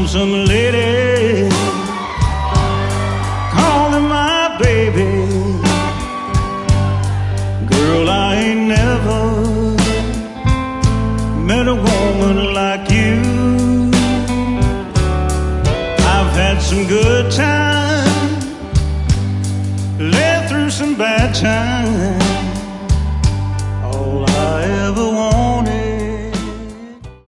lonesome lady calling my baby. Girl, I ain't never met a woman like you. I've had some good times, lived through some bad times.